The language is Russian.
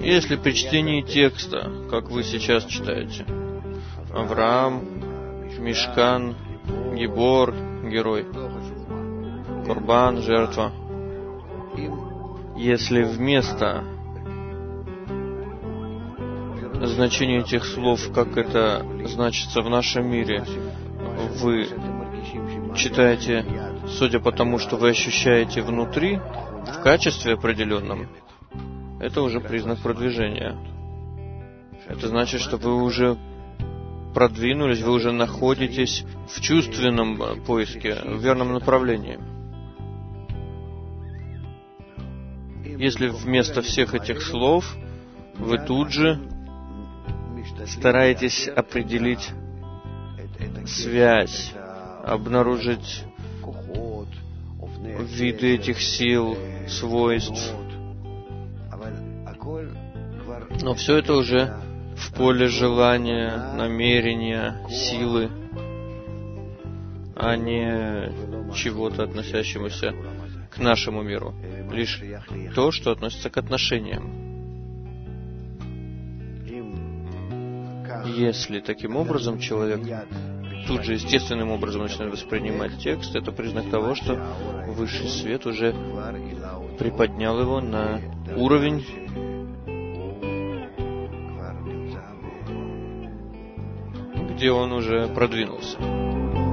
Если при чтении текста, как вы сейчас читаете, Авраам, Мишкан, Гибор, герой, Корбан, жертва, если вместо значения этих слов, как это значится в нашем мире, вы читаете, судя по тому, что вы ощущаете внутри, в качестве определенном, это уже признак продвижения. Это значит, что вы уже продвинулись, вы уже находитесь в чувственном поиске, в верном направлении. Если вместо всех этих слов вы тут же стараетесь определить связь, обнаружить виды этих сил, свойств. Но все это уже в поле желания, намерения, силы, а не чего-то, относящемуся к нашему миру. Лишь то, что относится к отношениям. Если таким образом человек тут же естественным образом начинает воспринимать текст, это признак того, что высший свет уже приподнял его на уровень, где он уже продвинулся.